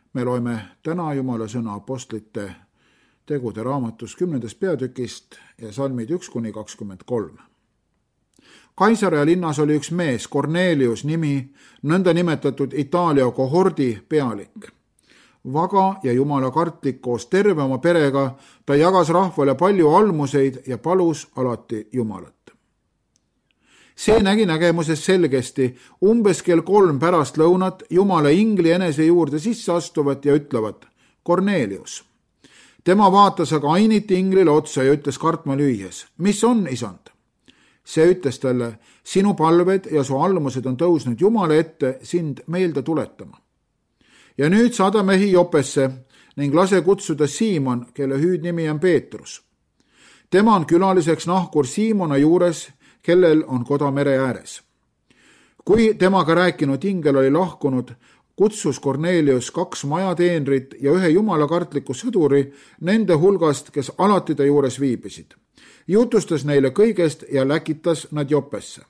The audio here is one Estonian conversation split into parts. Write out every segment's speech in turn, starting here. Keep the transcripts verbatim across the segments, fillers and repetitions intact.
Me loeme täna Jumala sõna apostlite tegude raamatus kümnendast peatükist ja salmid üks kuni kakskümmend kolm. Kaisarea linnas oli üks mees, Kornelius nimi, nõnda nimetatud Itaalia kohordi pealik. Vaga ja jumala kartlik koos terve oma perega, ta jagas rahvale palju almuseid ja palus alati Jumalat. See nägi nägemuses selgesti umbes kell kolm pärast lõunat Jumala ingli enese juurde sisse astuvat ja ütlevat: Kornelius. Tema vaatas aga ainiti inglile otsa ja ütles kartma lüües: mis on, isand? See ütles talle: sinu palved ja su almused on tõusnud Jumala ette sind meelde tuletama. Ja nüüd saada mehi Jopesse ning lase kutsuda Siimon, kelle hüüdnimi on Peetrus. Tema on külaliseks nahkur Siimona juures, kellel on koda mere ääres. Kui temaga rääkinud ingel oli lahkunud, kutsus Kornelius kaks majateenrit ja ühe jumalakartliku sõduri nende hulgast, kes alati ta juures viibisid. Jutustas neile kõigest ja läkitas nad Jopesse.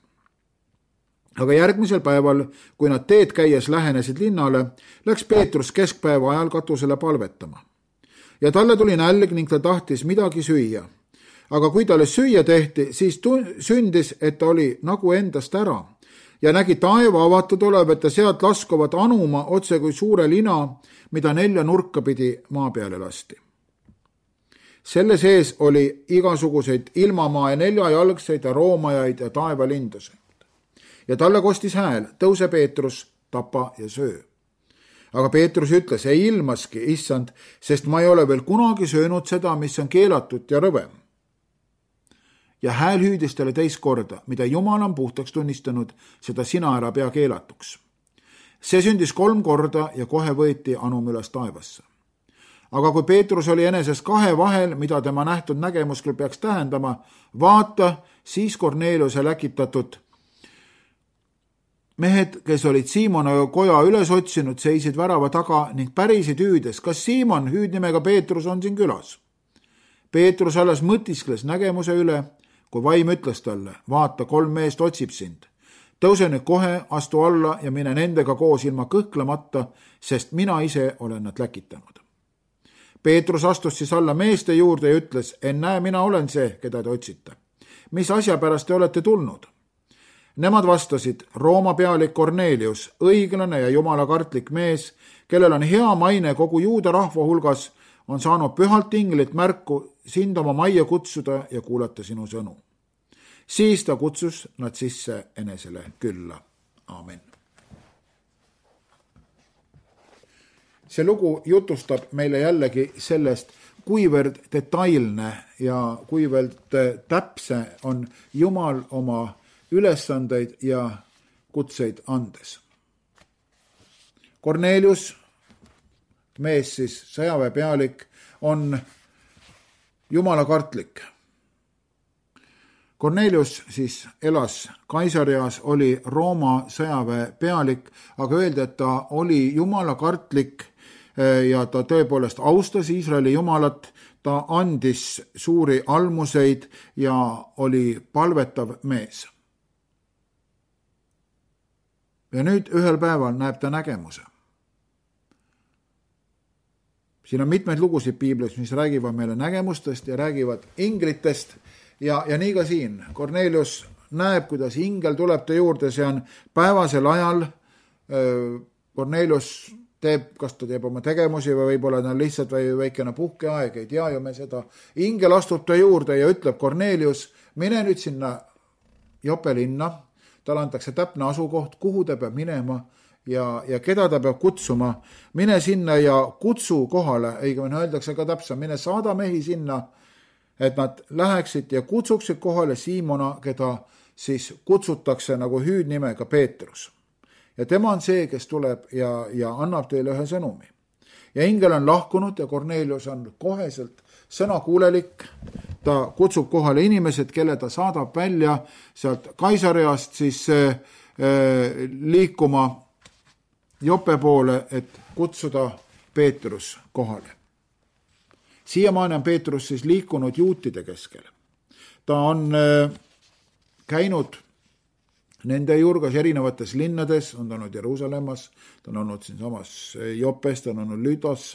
Aga järgmisel päeval, kui nad teed käies lähenesid linnale, läks Peetrus keskpäeva ajal katusele palvetama. Ja talle tuli nälg ning ta tahtis midagi süüa. Aga kui talle süüa tehti, siis sündis, et ta oli nagu endast ära ja nägi taeva avatud olevat ja sealt laskuvat anuma otse kui suure lina, mida nelja nurka pidi maa peale lasti. Selle sees oli igasuguseid ilmamaa ja neljajalgseid ja roomajaid ja taevalinduseid. Ja talle kostis hääl: tõuse Peetrus, tapa ja söö. Aga Peetrus ütles: ei ilmaski, issand, sest ma ei ole veel kunagi söönud seda, mis on keelatud ja rõve. Ja hääl hüüdis talle teist korda: mida Jumal on puhtaks tunnistanud, seda sina ära pea keelatuks. See sündis kolm korda ja kohe võeti anum üles taevasse. Aga kui Peetrus oli eneses kahe vahel, mida tema nähtud nägemus küll peaks tähendama, vaata, siis Korneliuse läkitatud mehed, kes olid Siimona koja üles otsinud, seisid värava taga ning pärisid hüüdes: kas Siimon, hüüdnimega Peetrus, on siin külas? Peetrus alles mõtiskles nägemuse üle, kui vaim ütles talle: vaata, kolm meest otsib sind. Tõuse nüüd kohe, astu alla ja mine nendega koos ilma kõhklemata, sest mina ise olen nad läkitanud. Peetrus astus siis alla meeste juurde ja ütles: ennäe, mina olen see, keda te otsite. Mis asja pärast te olete tulnud? Nemad vastasid: Rooma pealik Kornelius, õiglane ja jumalakartlik mees, kellel on hea maine kogu juuda rahva hulgas, on saanud pühalt inglilt märku sind oma majja kutsuda ja kuulata sinu sõnu. Siis ta kutsus nad sisse enesele külla. Aamen. See lugu jutustab meile jällegi sellest, kuivõrd detailne ja kuivõrd täpse on Jumal oma ülesandeid ja kutseid andes. Kornelius, mees siis sõjaväe pealik, on jumalakartlik. Kornelius siis elas Kaisarias, oli Rooma sõjaväe pealik, aga öeldi, et ta oli jumalakartlik ja ta tõepoolest austas Iisraeli jumalat, ta andis suuri almuseid ja oli palvetav mees. Ja nüüd ühel päeval näeb ta nägemuse. Siin on mitmeid lugusid piiblis, mis räägivad meile nägemustest ja räägivad inglitest ja, ja nii ka siin. Kornelius näeb, kuidas ingel tuleb ta juurde, see on päevasel ajal. Kornelius teeb, kas ta teeb oma tegemusi või võib-olla ta on lihtsalt või väikene puhkeaeg, ei tea ju me seda. Ingel astub ta juurde ja ütleb: Kornelius, mine nüüd sinna Jope linna. Talle antakse täpne asukoht, kuhu ta peab minema ja, ja keda ta peab kutsuma. Mine sinna ja kutsu kohale, õigemini öeldakse ka täpselt, mine saada mehi sinna, et nad läheksid ja kutsuksid kohale Siimona, keda siis kutsutakse nagu hüüdnimega Peetrus. Ja tema on see, kes tuleb ja, ja annab teile ühe sõnumi. Ja ingel on lahkunud ja Kornelius on koheselt sõnakuulelik. Ta kutsub kohale inimesed, kelle ta saadab välja sealt Kaisariast siis äh, liikuma Jope poole, et kutsuda Peetrus kohale. Siiamaani on Peetrus siis liikunud juutide keskel. Ta on äh, käinud nende juurgas erinevates linnades, on ta olnud Jeruusalemmas, ta on olnud siin samas Jopes, ta on olnud Lüdos.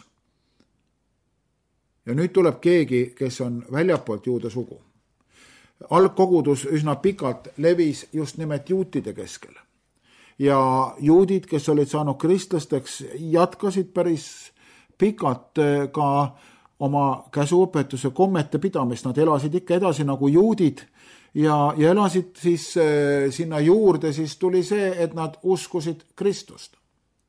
Ja nüüd tuleb keegi, kes on väljapoolt juuda sugu. Algkogudus üsna pikalt levis just nimelt juutide keskel. Ja juudid, kes olid saanud kristlasteks, jatkasid päris pikalt ka oma käsuõpetuse kommete pidamist. Nad elasid ikka edasi nagu juudid ja, ja elasid siis äh, sinna juurde, siis tuli see, et nad uskusid Kristust.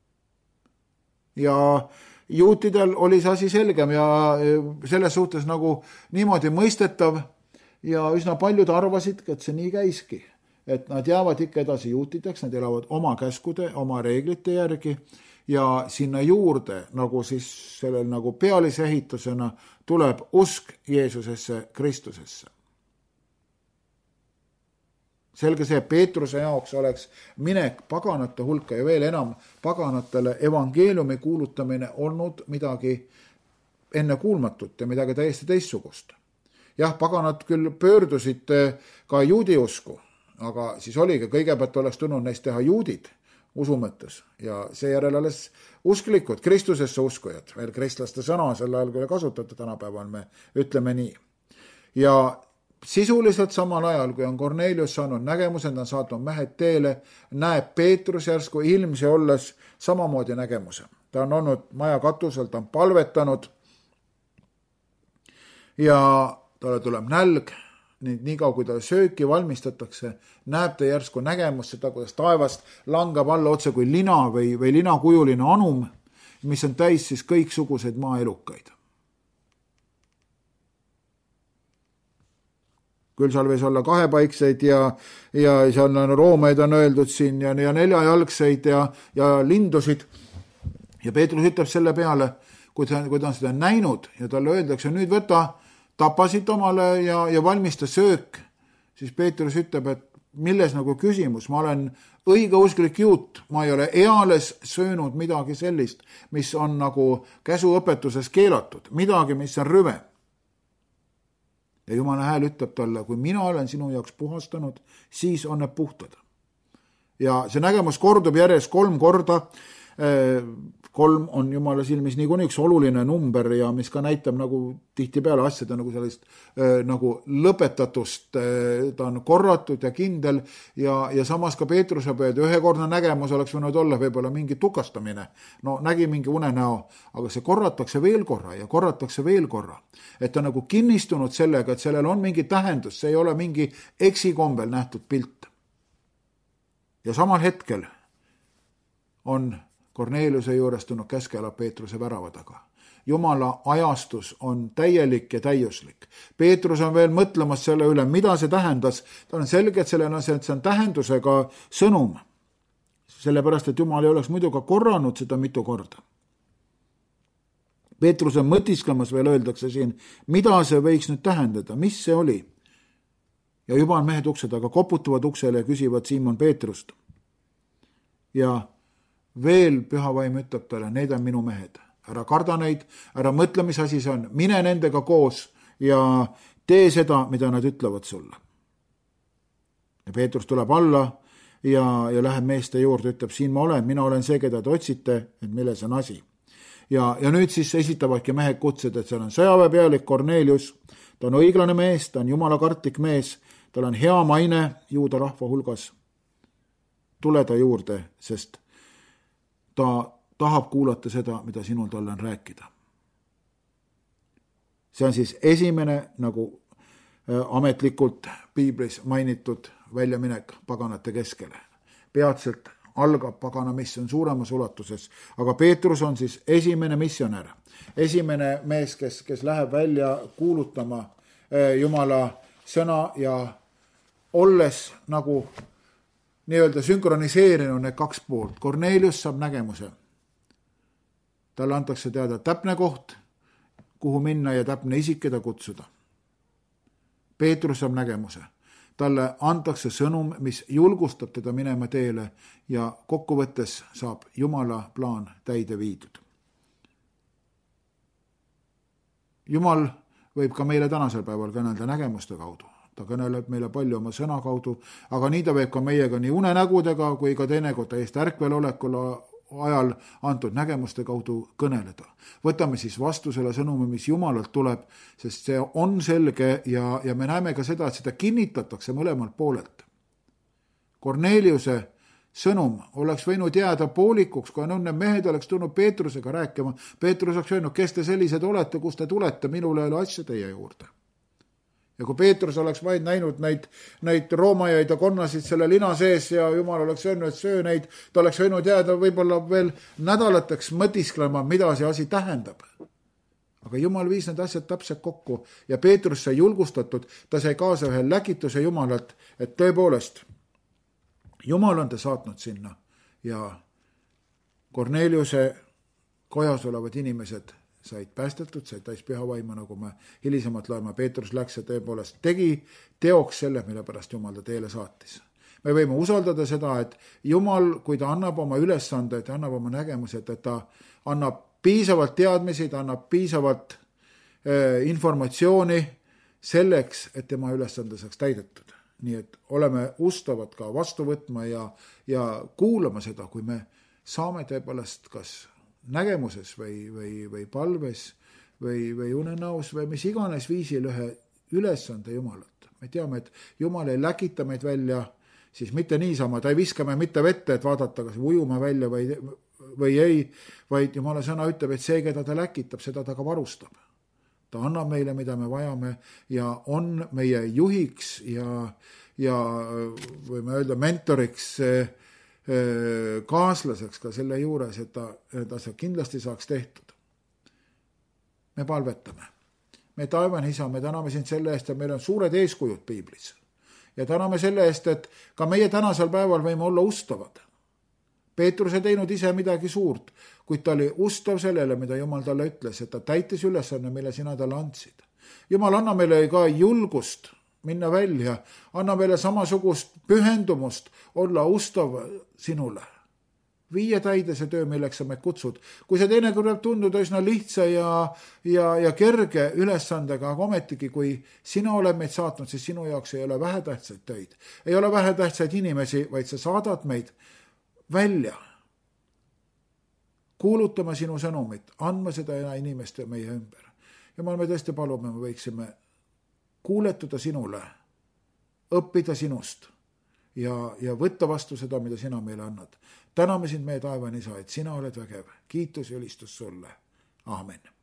Ja juutidel oli see asi selgem ja selles suhtes nagu niimoodi mõistetav ja üsna paljud arvasid, et see nii käiski. Et nad jäävad ikka edasi juutideks, nad elavad oma käskude, oma reeglite järgi ja sinna juurde, nagu siis sellel nagu pealisehitusena, tuleb usk Jeesusesse, Kristusesse. Selge see, Peetruse jaoks oleks minek paganate hulka ja veel enam paganatele evangeeliumi kuulutamine olnud midagi ennekuulmatut ja midagi täiesti teistsugust. Jah, paganad küll pöördusid ka juudi usku, aga siis oligi, kõigepealt oleks tulnud neist teha juudid usu mõttes ja seejärel alles usklikud, Kristusesse uskujad, veel kristlaste sõna selle ajal, kui kasutada tänapäeval, me ütleme nii. Ja sisuliselt samal ajal, kui on Kornelius saanud nägemuse, ta on saatnud mehed teele, näeb Peetrus järsku ilmsi olles samamoodi nägemuse. Ta on olnud maja katusel, ta on palvetanud ja talle tuleb nälg, nii kaua kui ta sööki valmistatakse, näeb ta järsku nägemust seda, kuidas taevast langab alla otse kui lina või, või linakujuline anum, mis on täis siis kõiksuguseid maaelukaid. Küll seal võis olla kahepaikseid ja, ja seal on roomeid on öeldud siin ja, ja neljajalgseid ja, ja lindusid. Ja Peetrus ütleb selle peale, kui ta, kui ta on seda näinud ja talle öeldakse, nüüd võta, tapasid omale ja, ja valmista söök, siis Peetrus ütleb, et milles nagu küsimus, ma olen õigeusklik juut, ma ei ole eales söönud midagi sellist, mis on nagu käsuõpetuses keelatud, midagi, mis on rüve. Ja Jumala hääl ütleb talle, kui mina olen sinu jaoks puhastanud, siis on need puhtad. Ja see nägemus kordub järjest kolm korda. Kolm on Jumala silmis niikuinii üks oluline number ja mis ka näitab nagu tihtipeale asjade nagu sellist nagu lõpetatust. Ta on korratud ja kindel ja, ja samas ka Peetruse peal ühekordne nägemus oleks võinud olla võib-olla mingi tukastamine. No nägi mingi unenäo, aga see korratakse veel korra ja korratakse veel korra. Et ta nagu kinnistunud sellega, et sellel on mingi tähendus, see ei ole mingi eksikombel nähtud pilt. Ja samal hetkel on Korneliuse juures tulnud käskela Peetruse värava taga. Jumala ajastus on täielik ja täiuslik. Peetrus on veel mõtlemas selle üle, mida see tähendas. Ta on selge, et sellel on, see on tähendusega sõnum. Sellepärast, et Jumal ei oleks muidu ka korranud seda mitu korda. Peetrus on mõtisklemas veel öeldakse siin, mida see võiks nüüd tähendada, mis see oli. Ja juba on mehed uksed, aga koputavad uksele ja küsivad Siimon Peetrust. Ja veel pühavaim ütleb talle, need on minu mehed. Ära karda neid, ära mõtle, mis asi see on. Mine nendega koos ja tee seda, mida nad ütlevad sulle. Ja Peetrus tuleb alla ja, ja läheb meeste juurde, ütleb, siin ma olen, mina olen see, keda te otsite, et milles on asi. Ja, ja nüüd siis esitavadki mehed kutsed, et seal on sõjaväepealik Kornelius, ta on õiglane mees, ta on jumala kartlik mees, tal on hea maine juuda rahva hulgas. Tule ta juurde, sest ta tahab kuulata seda, mida sinul talle on rääkida. See on siis esimene nagu ametlikult piiblis mainitud väljaminek paganate keskele. Peatselt algab pagana missioon suuremas ulatuses, aga Peetrus on siis esimene missionär. Esimene mees, kes, kes läheb välja kuulutama Jumala sõna ja olles nagu nii-öelda sünkroniseerinud need kaks poolt. Kornelius saab nägemuse. Talle antakse teada täpne koht, kuhu minna ja täpne isik, keda kutsuda. Peetrus saab nägemuse. Talle antakse sõnum, mis julgustab teda minema teele ja kokkuvõttes saab Jumala plaan täide viidud. Jumal võib ka meile tänasel päeval kõnelda nägemuste kaudu. ta kõneleb meile palju oma sõna kaudu, aga nii ta võib ka meiega nii unenägudega kui ka teinekord täiesti ärkvel olekul ajal antud nägemuste kaudu kõneleda. Võtame siis vastu selle sõnumi, mis Jumalalt tuleb, sest see on selge ja, ja me näeme ka seda, et seda kinnitatakse mõlemalt poolelt. Korneliuse sõnum oleks võinud jääda poolikuks, kui need mehed oleks tulnud Peetrusega rääkima. Peetrus oleks öelnud, kes te sellised olete, kus te tulete, minul ei ole asja teie juurde. Ja kui Peetrus oleks vaid näinud neid, neid roomajaid ja konnasid selle lina sees ja Jumal oleks öelnud, et söö neid, ta oleks võinud jääda võib-olla veel nädalateks mõtisklema, mida see asi tähendab. Aga Jumal viis need asjad täpselt kokku ja Peetrus sai julgustatud, ta sai kaasa ühe läkituse Jumalalt, et tõepoolest, Jumal on ta saatnud sinna ja Korneliuse kojas olevad inimesed said päästetud, said täis pühavaimu, nagu me hilisemalt loeme, Peetrus läks ja tõepoolest tegi teoks selle, mille pärast Jumal ta teele saatis. Me võime usaldada seda, et Jumal, kui ta annab oma ülesande, ta annab oma nägemused, et ta annab piisavalt teadmisi, ta annab piisavalt äh, informatsiooni selleks, et tema ülesande saaks täidetud. Nii et oleme ustavad ka vastu võtma ja, ja kuulama seda, kui me saame tõepoolest kas nägemuses või, või, või palves või, või unenäos või mis iganes viisil ühe ülesande Jumalalt. Me teame, et Jumal ei läkita meid välja, siis mitte niisama, ta ei viska me mitte vette, et vaadata, kas ujume välja või, või ei, vaid Jumala sõna ütleb, et see, keda ta läkitab, seda ta ka varustab. Ta annab meile, mida me vajame ja on meie juhiks ja, ja võime öelda mentoriks, kaaslaseks ka selle juures, et ta, ta see kindlasti saaks tehtud. Me palvetame. Me taevane isa, me täname sind selle eest, et meil on suured eeskujud piiblis. Ja täname selle eest, et ka meie tänasel päeval võime olla ustavad. Peetrus ei teinud ise midagi suurt, kuid ta oli ustav sellele, mida Jumal talle ütles, et ta täitis ülesanne, mille sina talle andsid. Jumal, anna meile ka julgust minna välja, anna meile samasugust pühendumust olla ustav sinule. Viie täide see töö, milleks sa meid kutsud. Kui see teine kõrv tunduda üsna lihtsa ja, ja, ja kerge ülesandega, aga ometigi, kui sina oled meid saatnud, siis sinu jaoks ei ole vähetähtsaid töid. Ei ole vähetähtsaid inimesi, vaid sa saadad meid välja, kuulutama sinu sõnumit, andma seda inimeste meie ümber. Jumal, me tõesti palume, me võiksime kuuletuda sinule, õppida sinust ja, ja võtta vastu seda, mida sina meile annad. Täname sind meie taevane isa, et sina oled vägev. Kiitus ja ülistus sulle. Aamen.